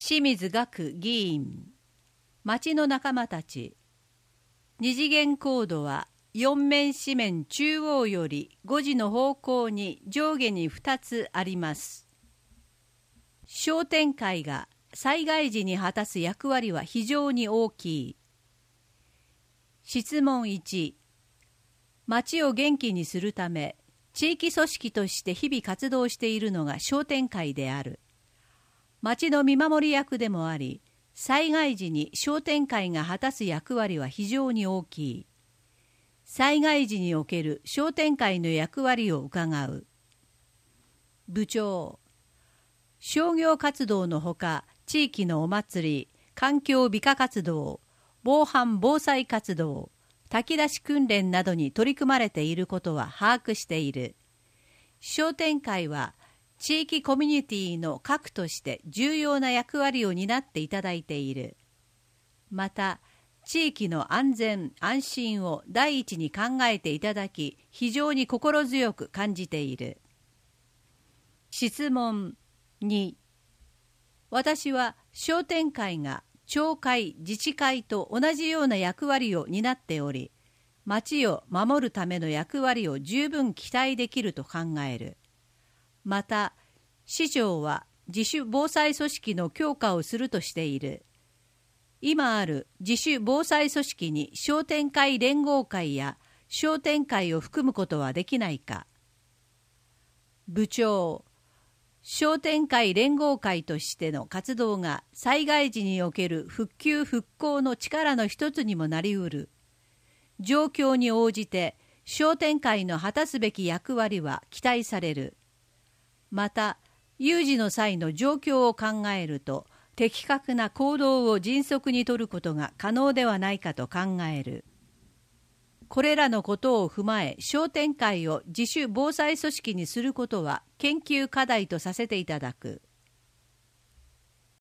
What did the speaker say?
清水岳議員、町の仲間たち。二次元コードは4面四面中央より5時の方向に上下に2つあります。商店会が災害時に果たす役割は非常に大きい。質問1、町を元気にするため地域組織として日々活動しているのが商店会である。町の見守り役でもあり、災害時に商店会が果たす役割は非常に大きい。災害時における商店会の役割を伺う。部長、商業活動のほか、地域のお祭り、環境美化活動、防犯防災活動、炊き出し訓練などに取り組まれていることは把握している。商店会は地域コミュニティの核として重要な役割を担っていただいている。また、地域の安全・安心を第一に考えていただき、非常に心強く感じている。質問2、私は商店会が町会・自治会と同じような役割を担っており、町を守るための役割を十分期待できると考える。また、市長は自主防災組織の強化をするとしている。今ある自主防災組織に商店会連合会や商店会を含むことはできないか。部長、商店会連合会としての活動が災害時における復旧復興の力の一つにもなりうる。状況に応じて商店会の果たすべき役割は期待される。また、有事の際の状況を考えると、的確な行動を迅速に取ることが可能ではないかと考える。これらのことを踏まえ、商店会を自主防災組織にすることは研究課題とさせていただく。